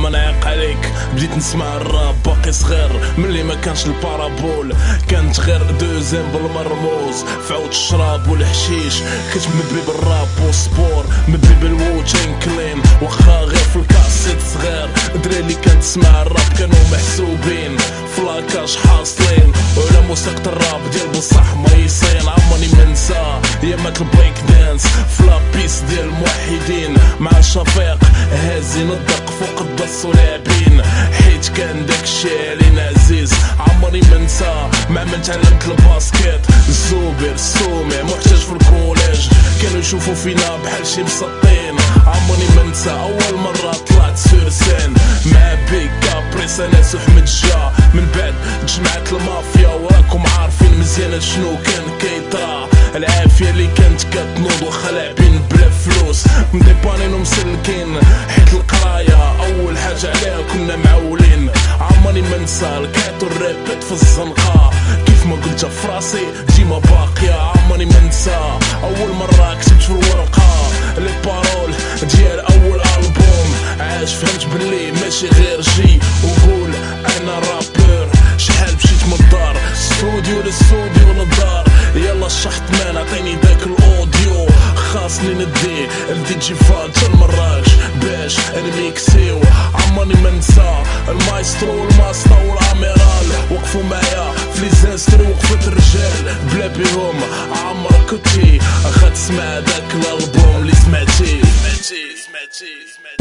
ما نعيق عليك بديت نسمع الراب باقي صغير ملي ما كانش البارابول، كانت غير دوزين بالمرموز فعود الشراب والحشيش. كنت مدبي بالراب والسبور مدبي بالووتشين كلين، واخا غير في الكاسيت صغير دري اللي كانت تسمع الراب كانوا محسوبين فلاكاش حاصلين، ولا موسيقى الراب ديال بصح ميسين. عمرني منسى ايامات البريك دانس فلابيس ديال الموحدين مع الشفيق هازين الدق فوق الدص ولابين، حيت كان داكشي علينا عزيز. عمري منسى مع من تعلمت الباسكيت الزوبر السومي محتاج في الكوليج كانوا يشوفوا فينا بحال شي مسطين. عمرني منسى اول مرة طلعت سور سين مع بيكا بريس انس وحمد جا، من بعد تجمعت المافيا وراكم عارفين مزيان شنو كان كيطرا. العافية اللي كانت كتنوض واخا لاعبين بلا فلوس مديبانين ومسلكين حيت القراية اول حاجة عليها كنا معولين. عمرني منسى الكات والريبيت في الزنقة كيف ما قلتها في راسي ديما باقية. عمرني منسى اول مرة كتبت في الورقة لي بارول ديال اول البوم، عاش فهمت بلي ماشي غير جي وقول انا رابور. شحال مشيت من الدار ستوديو للستوديو للدار، يلا الشحط مان عطيني داك الاوديو، خاصني ندي الدي جي فانت المراكش باش نميكسيو. عمرني منسى المايسترو والماستا والاميرال وقفوا معايا في لي زانسترو وقفت الرجال بلا بيهم. عمرك كنتي غتسمع داك الالبوم اللي سمعتي